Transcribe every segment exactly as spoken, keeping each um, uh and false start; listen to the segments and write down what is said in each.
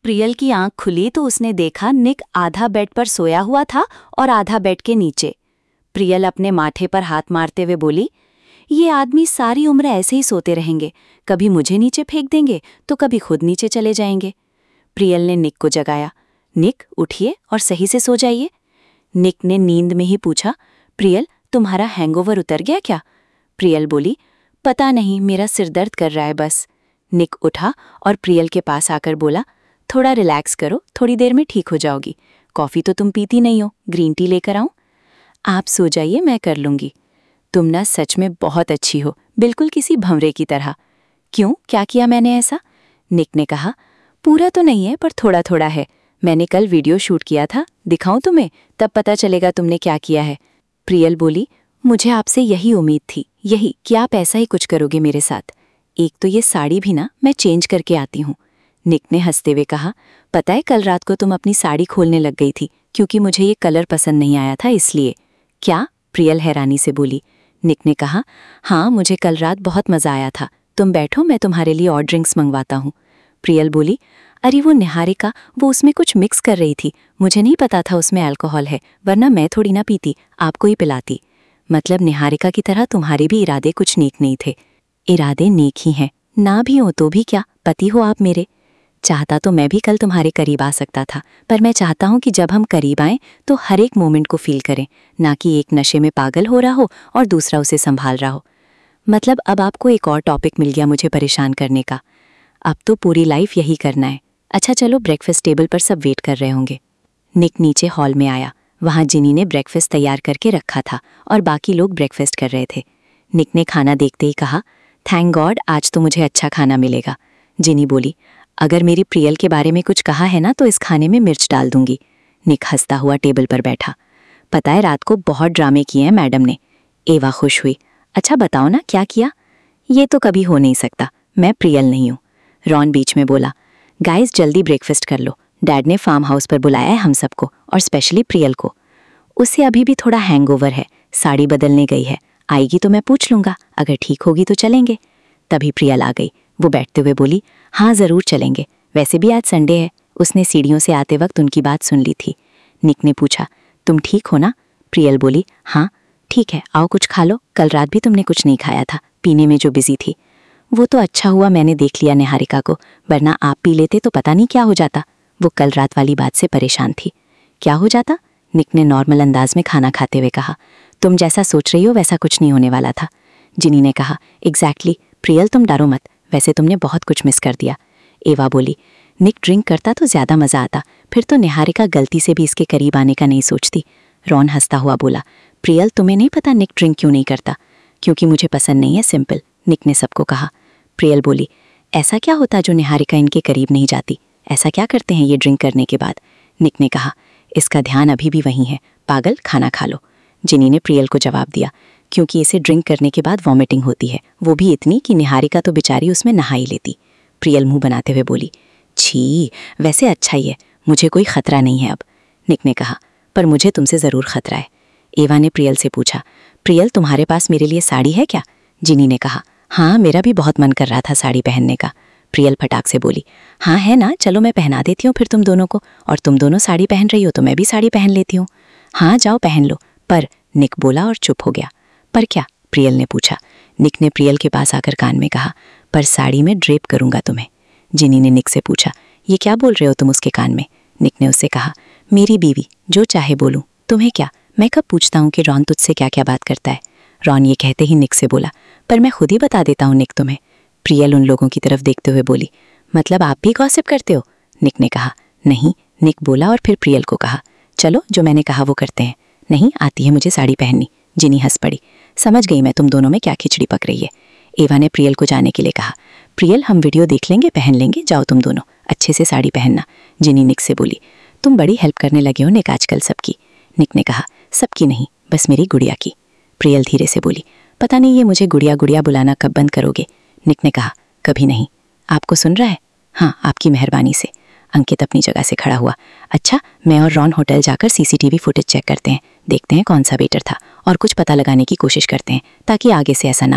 प्रियल की आंख खुली तो उसने देखा निक आधा बेड पर सोया हुआ था और आधा बेड के नीचे। प्रियल अपने माथे पर हाथ मारते हुए बोली, ये आदमी सारी उम्र ऐसे ही सोते रहेंगे, कभी मुझे नीचे फेंक देंगे तो कभी खुद नीचे चले जाएंगे। प्रियल ने निक को जगाया, निक उठिए और सही से सो जाइए। निक ने नींद में ही पूछा, प्रियल तुम्हारा हैंगओवर उतर गया क्या? प्रियल बोली, पता नहीं, मेरा सिर दर्द कर रहा है बस। निक उठा और प्रियल के पास आकर बोला, थोड़ा रिलैक्स करो, थोड़ी देर में ठीक हो जाओगी। कॉफ़ी तो तुम पीती नहीं हो, ग्रीन टी लेकर आऊं? आप सो जाइए, मैं कर लूंगी। तुम ना सच में बहुत अच्छी हो, बिल्कुल किसी भंवरे की तरह। क्यों, क्या किया मैंने ऐसा? निक ने कहा, पूरा तो नहीं है पर थोड़ा थोड़ा है। मैंने कल वीडियो शूट किया था, दिखाऊं तुम्हें? तब पता चलेगा तुमने क्या किया है। प्रियल बोली, मुझे आपसे यही उम्मीद थी, यही कि आप ऐसा ही कुछ करोगे मेरे साथ। एक तो ये साड़ी भी ना मैं चेंज करके आती हूँ। निक ने हंसते हुए कहा, पता है कल रात को तुम अपनी साड़ी खोलने लग गई थी क्योंकि मुझे ये कलर पसंद नहीं आया था इसलिए। क्या? प्रियल हैरानी से बोली। निक ने कहा, हाँ मुझे कल रात बहुत मज़ा आया था। तुम बैठो, मैं तुम्हारे लिए और ड्रिंक्स मंगवाता हूँ। प्रियल बोली, अरे वो निहारिका, वो उसमें कुछ मिक्स कर रही थी, मुझे नहीं पता था उसमें अल्कोहल है, वरना मैं थोड़ी ना पीती, आपको ही पिलाती। मतलब निहारिका की तरह तुम्हारे भी इरादे कुछ नेक नहीं थे। इरादे नेक ही हैं, ना भी हो तो भी क्या, पति हो आप मेरे। चाहता तो मैं भी कल तुम्हारे करीब आ सकता था, पर मैं चाहता हूँ कि जब हम करीब आएं तो हर एक मोमेंट को फील करें, ना कि एक नशे में पागल हो रहा हो और दूसरा उसे संभाल रहा हो। मतलब अब आपको एक और टॉपिक मिल गया मुझे परेशान करने का। अब तो पूरी लाइफ यही करना है। अच्छा चलो, ब्रेकफास्ट टेबल पर सब वेट कर रहे होंगे। निक नीचे हॉल में आया। वहाँ जिनी ने ब्रेकफास्ट तैयार करके रखा था और बाकी लोग ब्रेकफास्ट कर रहे थे। निक ने खाना देखते ही कहा, थैंक गॉड, आज तो मुझे अच्छा खाना मिलेगा। जिनी बोली, अगर मेरी प्रियल के बारे में कुछ कहा है ना तो इस खाने में मिर्च डाल दूंगी। निक हंसता हुआ टेबल पर बैठा। पता है रात को बहुत ड्रामे किए हैं मैडम ने। एवा खुश हुई। अच्छा बताओ ना क्या किया? ये तो कभी हो नहीं सकता, मैं प्रियल नहीं हूँ। रॉन बीच में बोला, गाइस जल्दी ब्रेकफास्ट कर लो, डैड ने फार्म हाउस पर बुलाया है हम सबको और स्पेशली प्रियल को। उसे अभी भी थोड़ा हैंगओवर है, साड़ी बदलने गई है, आएगी तो मैं पूछ लूँगा, अगर ठीक होगी तो चलेंगे। तभी प्रियल आ गई। वो बैठते हुए बोली, हाँ ज़रूर चलेंगे, वैसे भी आज संडे है। उसने सीढ़ियों से आते वक्त उनकी बात सुन ली थी। निक ने पूछा, तुम ठीक हो ना? प्रियल बोली, हाँ ठीक है, आओ कुछ खा लो, कल रात भी तुमने कुछ नहीं खाया था, पीने में जो बिजी थी। वो तो अच्छा हुआ मैंने देख लिया निहारिका को, वरना आप पी लेते तो पता नहीं क्या हो जाता। वो कल रात वाली बात से परेशान थी। क्या हो जाता? निक ने नॉर्मल अंदाज में खाना खाते हुए कहा, तुम जैसा सोच रही हो वैसा कुछ नहीं होने वाला था। जिनी ने कहा, एग्जैक्टली प्रियल तुम डरो मत, वैसे तुमने बहुत कुछ मिस कर दिया। एवा बोली, निक ड्रिंक करता तो ज़्यादा मज़ा आता, फिर तो निहारिका गलती से भी इसके करीब आने का नहीं सोचती। रॉन हंसता हुआ बोला, प्रियल तुम्हें नहीं पता निक ड्रिंक क्यों नहीं करता? क्योंकि मुझे पसंद नहीं है, सिंपल। निक ने सबको कहा। प्रियल बोली, ऐसा क्या होता जो निहारिका इनके करीब नहीं जाती? ऐसा क्या करते हैं ये ड्रिंक करने के बाद? निक ने कहा, इसका ध्यान अभी भी वहीं है, पागल खाना खा लो। जिनी ने प्रियल को जवाब दिया, क्योंकि इसे ड्रिंक करने के बाद वॉमिटिंग होती है, वो भी इतनी कि निहारिका तो बेचारी उसमें नहा ही लेती। प्रियल मुंह बनाते हुए बोली, छी, वैसे अच्छा ही है, मुझे कोई खतरा नहीं है अब। निक ने कहा, पर मुझे तुमसे ज़रूर खतरा है। एवा ने प्रियल से पूछा, प्रियल तुम्हारे पास मेरे लिए साड़ी है क्या? जिनी ने कहा, हाँ मेरा भी बहुत मन कर रहा था साड़ी पहनने का। प्रियल फटाक से बोली, हाँ है ना, चलो मैं पहना देती हूँ फिर तुम दोनों को, और तुम दोनों साड़ी पहन रही हो तो मैं भी साड़ी पहन लेती हूँ। हाँ जाओ पहन लो। पर निक बोला और चुप हो गया। पर क्या? प्रियल ने पूछा। निक ने प्रियल के पास आकर कान में कहा, पर साड़ी में ड्रेप करूँगा तुम्हें। जिनी ने निक से पूछा, ये क्या बोल रहे हो तुम उसके कान में? निक ने उससे कहा, मेरी बीवी, जो चाहे बोलूँ, तुम्हें क्या? मैं कब पूछता हूँ कि रॉन तुझसे क्या क्या बात करता है? रॉन ये कहते ही निक से बोला, पर मैं खुद ही बता देता हूँ निक तुम्हें। प्रियल उन लोगों की तरफ देखते हुए बोली, मतलब आप भी गॉसिप करते हो? निक ने कहा, नहीं। निक बोला और फिर प्रियल को कहा, चलो जो मैंने कहा वो करते हैं। नहीं आती है मुझे साड़ी पहननी। जिनी हंस पड़ी, समझ गई मैं तुम दोनों में क्या खिचड़ी पक रही है। एवा ने प्रियल को जाने के लिए कहा, प्रियल हम वीडियो देख लेंगे, पहन लेंगे, जाओ तुम दोनों, अच्छे से साड़ी पहनना। जिनी निक से बोली, तुम बड़ी हेल्प करने लगे हो निक आजकल सबकी। निक ने कहा, सबकी नहीं, बस मेरी गुड़िया की। प्रियल धीरे से बोली, पता नहीं ये मुझे गुड़िया गुड़िया बुलाना कब बंद करोगे? निक ने कहा, कभी नहीं। आपको सुन रहा है? हाँ आपकी मेहरबानी से। अंकित अपनी जगह से खड़ा हुआ, अच्छा मैं और रॉन होटल जाकर सीसीटीवी फुटेज चेक करते हैं, देखते हैं कौन सा वेटर था और कुछ पता लगाने की कोशिश करते हैं ताकि आगे से ऐसा ना हो।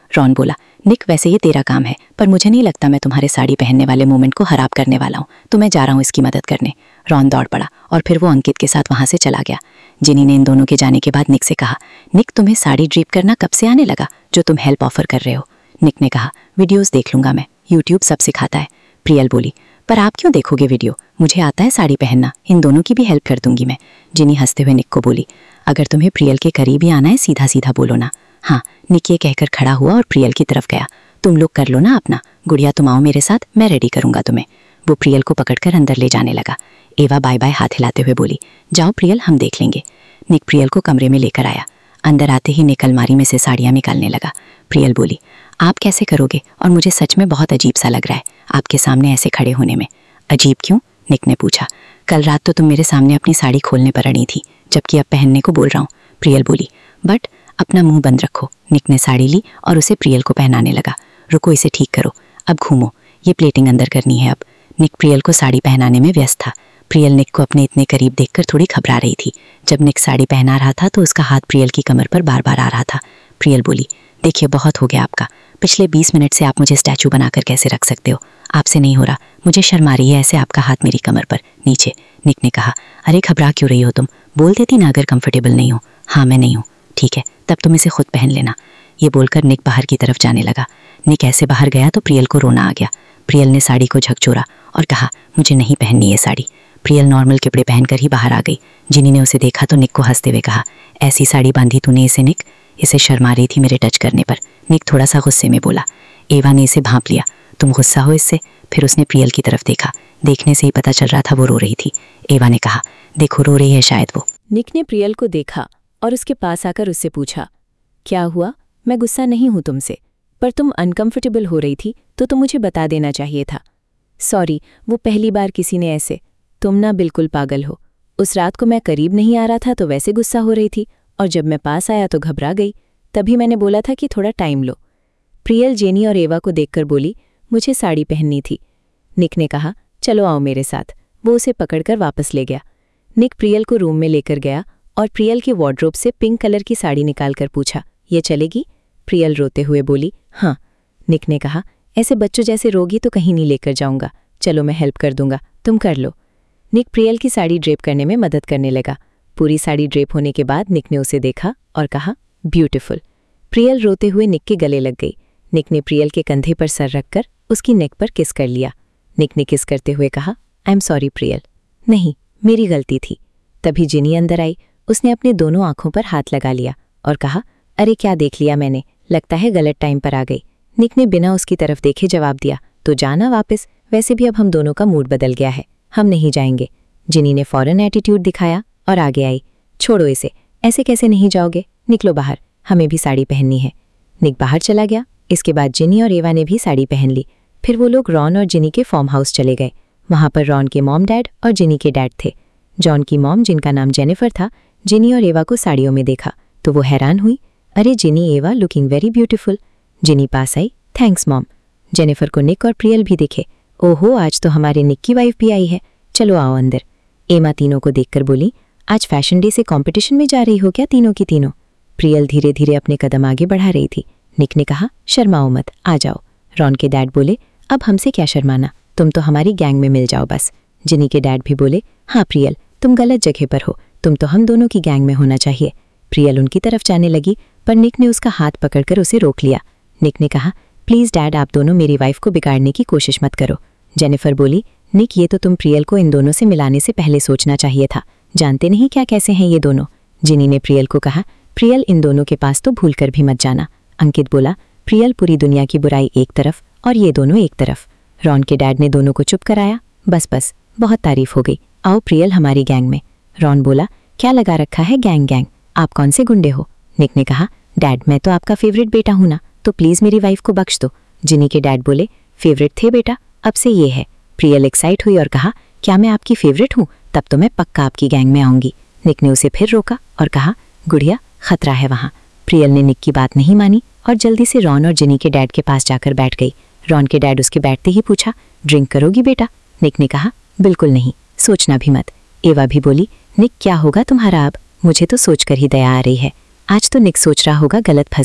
रॉन बोला, निक वैसे ये तेरा काम है, पर मुझे नहीं लगता मैं तुम्हारे साड़ी पहनने वाले मोमेंट को खराब करने वाला हूँ, तो मैं जा रहा हूँ इसकी मदद करने। रॉन दौड़ पड़ा और फिर वो अंकित के साथ वहाँ से चला गया। जिनी ने इन दोनों के जाने के बाद निक से कहा, निक तुम्हें साड़ी ड्रीप करना कब से आने लगा जो तुम हेल्प ऑफर कर रहे हो? निक ने कहा, वीडियोज़ देख लूँगा मैं, यूट्यूब सब सिखाता है। प्रियल बोली, पर आप क्यों देखोगे वीडियो, मुझे आता है साड़ी पहनना, इन दोनों की भी हेल्प कर दूंगी मैं। जिनी हंसते हुए निक को बोली, अगर तुम्हें प्रियल के करीब ही आना है सीधा सीधा बोलो ना। हाँ, निक ये कहकर खड़ा हुआ और प्रियल की तरफ गया। तुम लोग कर लो ना अपना, गुड़िया तुम आओ मेरे साथ, मैं रेडी करूंगा तुम्हें। वो प्रियल को पकड़कर अंदर ले जाने लगा। एवा बाय बाय हाथ हिलाते हुए बोली, जाओ प्रियल हम देख लेंगे। निक प्रियल को कमरे में लेकर आया। अंदर आते ही निक अलमारी में से साड़ियाँ निकालने लगा। प्रियल बोली, आप कैसे करोगे, और मुझे सच में बहुत अजीब सा लग रहा है आपके सामने ऐसे खड़े होने में। अजीब क्यों? निक ने पूछा, कल रात तो तुम मेरे सामने अपनी साड़ी खोलने पर अड़ी थी, जबकि अब पहनने को बोल रहा हूँ। प्रियल बोली, बट अपना मुंह बंद रखो। निक ने साड़ी ली और उसे प्रियल को पहनाने लगा। रुको इसे ठीक करो, अब घूमो, ये प्लेटिंग अंदर करनी है अब। निक प्रियल को साड़ी पहनाने में व्यस्त था। प्रियल निक को अपने इतने करीब देखकर थोड़ी घबरा रही थी। जब निक साड़ी पहना रहा था तो उसका हाथ प्रियल की कमर पर बार बार आ रहा था। प्रियल बोली, देखिए बहुत हो गया आपका, पिछले बीस मिनट से आप मुझे स्टैचू बनाकर कैसे रख सकते हो? आपसे नहीं हो रहा, मुझे शर्म आ रही है ऐसे आपका हाथ मेरी कमर पर नीचे। निक ने कहा, अरे घबरा क्यों रही हो तुम, बोल देती ना अगर कंफर्टेबल नहीं हो। हाँ मैं नहीं हूँ, ठीक है तब तुम इसे खुद पहन लेना। ये बोलकर निक बाहर की तरफ जाने लगा। निक ऐसे बाहर गया तो प्रियल को रोना आ गया। प्रियल ने साड़ी को झकझोरा और कहा, मुझे नहीं पहननी ये साड़ी। प्रियल नॉर्मल कपड़े पहनकर ही बाहर आ गई। जिनी ने उसे देखा तो निक को हंसते हुए कहा, ऐसी साड़ी बांधी तूने इसे निक? इसे शर्मा रही थी मेरे टच करने पर। निक थोड़ा सा गुस्से में बोला। एवा ने इसे भांप लिया, तुम गुस्सा हो इससे? फिर उसने प्रियल की तरफ देखा। देखने से ही पता चल रहा था वो रो रही थी। एवा ने कहा, देखो रो रही है शायद वो। निक ने प्रियल को देखा और उसके पास आकर उससे पूछा, क्या हुआ? मैं गुस्सा नहीं हूं तुमसे, पर तुम अनकंफर्टेबल हो रही थी तो तुम मुझे बता देना चाहिए था। सॉरी, वो पहली बार किसी ने ऐसे। तुम ना बिल्कुल पागल हो। उस रात को मैं करीब नहीं आ रहा था तो वैसे गुस्सा हो रही थी, और जब मैं पास आया तो घबरा गई, तभी मैंने बोला था कि थोड़ा टाइम लो। प्रियल जेनी और एवा को देखकर बोली, मुझे साड़ी पहननी थी। निक ने कहा, चलो आओ मेरे साथ। वो उसे पकड़कर वापस ले गया। निक प्रियल को रूम में लेकर गया और प्रियल के वार्डरोब से पिंक कलर की साड़ी निकालकर पूछा, ये चलेगी? प्रियल रोते हुए बोली, हाँ। निक ने कहा, ऐसे बच्चों जैसे रोगी तो कहीं नहीं लेकर जाऊंगा, चलो मैं हेल्प कर दूंगा, तुम कर लो। निक प्रियल की साड़ी ड्रेप करने में मदद करने लगा। पूरी साड़ी ड्रेप होने के बाद निक ने उसे देखा और कहा, ब्यूटीफुल। प्रियल रोते हुए निक के गले लग गई। निक ने प्रियल के कंधे पर सर रखकर उसकी नेक पर किस कर लिया। निक ने किस करते हुए कहा, आई एम सॉरी प्रियल। नहीं, मेरी गलती थी। तभी जिनी अंदर आई। उसने अपने दोनों आंखों पर हाथ लगा लिया और कहा, अरे क्या देख लिया मैंने, लगता है गलत टाइम पर आ गई। निक ने बिना उसकी तरफ देखे जवाब दिया, तो जाना वापस, वैसे भी अब हम दोनों का मूड बदल गया है, हम नहीं जाएंगे। जिनी ने फौरन एटीट्यूड दिखाया और आगे आई, छोड़ो इसे, ऐसे कैसे नहीं जाओगे, निकलो बाहर, हमें भी साड़ी पहननी है। निक बाहर चला गया। इसके बाद जिनी और एवा ने भी साड़ी पहन ली। फिर वो लोग रॉन और जिनी के फार्म हाउस चले गए। वहाँ पर रॉन के मॉम डैड और जिनी के डैड थे। जॉन की मॉम, जिनका नाम जेनिफर था, जिनी और एवा को साड़ियों में देखा तो वो हैरान हुई, अरे Ginny, Ava looking very beautiful. Ginny पास आई, थैंक्स मॉम। जेनिफर को निक और प्रियल भी दिखे। ओहो, आज तो हमारे निक की वाइफ भी आई है, चलो आओ अंदर। एमा तीनों को देखकर बोली, आज फैशन डे से कंपटीशन में जा रही हो क्या तीनों की तीनों? प्रियल धीरे धीरे अपने कदम आगे बढ़ा रही थी। निक ने कहा, शर्माओ मत, आ जाओ। रॉन के डैड बोले, अब हमसे क्या शर्माना, तुम तो हमारी गैंग में मिल जाओ बस। जिनी के डैड भी बोले, हाँ प्रियल, तुम गलत जगह पर हो, तुम तो हम दोनों की गैंग में होना चाहिए। प्रियल उनकी तरफ जाने लगी, पर निक ने उसका हाथ पकड़कर उसे रोक लिया। निक ने कहा, प्लीज़ डैड, आप दोनों मेरी वाइफ को बिगाड़ने की कोशिश मत करो। जेनिफर बोली, निक, ये तो तुम प्रियल को इन दोनों से मिलाने से पहले सोचना चाहिए था, जानते नहीं क्या कैसे हैं ये दोनों। जिनी ने प्रियल को कहा, प्रियल, इन दोनों के पास तो भूल कर भी मत जाना। अंकित बोला, प्रियल, पूरी दुनिया की बुराई एक तरफ और ये दोनों एक तरफ। रॉन के डैड ने दोनों को चुप कराया, बस बस, बहुत तारीफ हो गई, आओ प्रियल हमारी गैंग में। रॉन बोला, क्या लगा रखा है गैंग गैंग, आप कौन से गुंडे हो? निक ने कहा, डैड, मैं तो आपका फेवरेट बेटा हूं ना, तो प्लीज़ मेरी वाइफ को बख्श दो। जिनी के डैड बोले, फेवरेट थे बेटा, अब से ये है। प्रियल एक्साइट हुई और कहा, क्या मैं आपकी फेवरेट हूँ? तब तो मैं पक्का आपकी गैंग में आऊंगी। निक ने उसे फिर रोका और कहा, गुड़िया, खतरा है वहाँ। प्रियल ने निक की बात नहीं मानी और जल्दी से रॉन और जिनी के डैड के पास जाकर बैठ गई। रॉन के डैड उसके बैठते ही पूछा, ड्रिंक करोगी बेटा? निक ने कहा, बिल्कुल नहीं, सोचना भी मत। एवा भी बोली, निक, क्या होगा तुम्हारा अब? मुझे तो सोचकर ही दया आ रही है। आज तो निक सोच रहा होगा गलत फंस गए।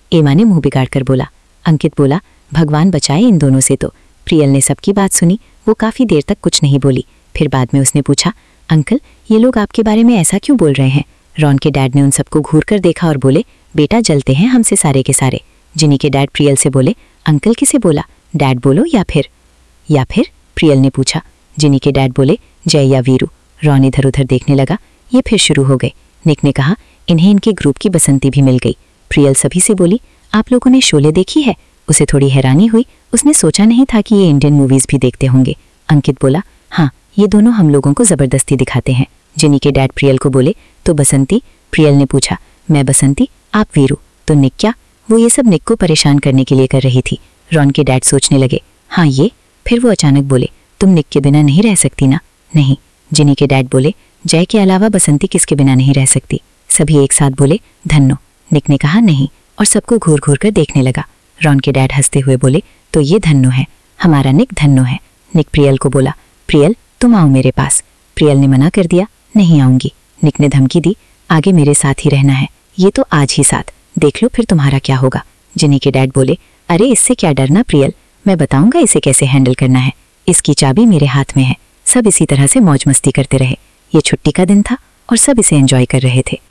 एमा ने मुंह बिगाड़ कर बोला। अंकित बोला, भगवान बचाए इन दोनों से। तो प्रियल ने सबकी बात सुनी। वो काफ़ी देर तक कुछ नहीं बोली। फिर बाद में उसने पूछा, अंकल ये लोग आपके बारे में ऐसा क्यों बोल रहे हैं? रॉन के डैड ने उन सबको घूर कर देखा और बोले, बेटा जलते हैं हमसे सारे के सारे। जिनी के डैड प्रियल से बोले, अंकल किसे बोला? डैड बोलो या फिर या फिर प्रियल ने पूछा। जिनी के डैड बोले, जय या वीरू। रॉन इधर उधर देखने लगा। ये फिर शुरू हो गए। निक ने कहा, इन्हें इनके ग्रुप की बसंती भी मिल गई। प्रियल सभी से बोली, आप लोगों ने शोले देखी है? उसे थोड़ी हैरानी हुई। उसने सोचा नहीं था कि ये इंडियन मूवीज़ भी देखते होंगे। अंकित बोला, हाँ ये दोनों हम लोगों को ज़बरदस्ती दिखाते हैं। जिनी के डैड प्रियल को बोले, तो बसंती? प्रियल ने पूछा। मैं बसंती, आप वीरू। तो निक क्या? वो ये सब निक को परेशान करने के लिए कर रही थी। रॉन के डैड सोचने लगे, हाँ ये। फिर वो अचानक बोले, तुम निक के बिना नहीं रह सकती ना? नहीं। जिनी के डैड बोले, जय के अलावा बसंती किसके बिना नहीं रह सकती? सभी एक साथ बोले, धन्नो। निक ने कहा नहीं और सबको घूर घूर कर देखने लगा। रॉन के डैड हंसते हुए बोले, तो ये धन्नो है, हमारा निक धन्नो है। निक प्रियल को बोला, प्रियल तुम आओ मेरे पास। प्रियल ने मना कर दिया, नहीं आऊंगी। निक ने धमकी दी, आगे मेरे साथ ही रहना है, ये तो आज ही साथ, देख लो फिर तुम्हारा क्या होगा। जिनी के डैड बोले, अरे इससे क्या डरना प्रियल, मैं बताऊंगा इसे कैसे हैंडल करना है। इसकी चाबी मेरे हाथ में है। सब इसी तरह से मौज मस्ती करते रहे। ये छुट्टी का दिन था और सब इसे एंजॉय कर रहे थे।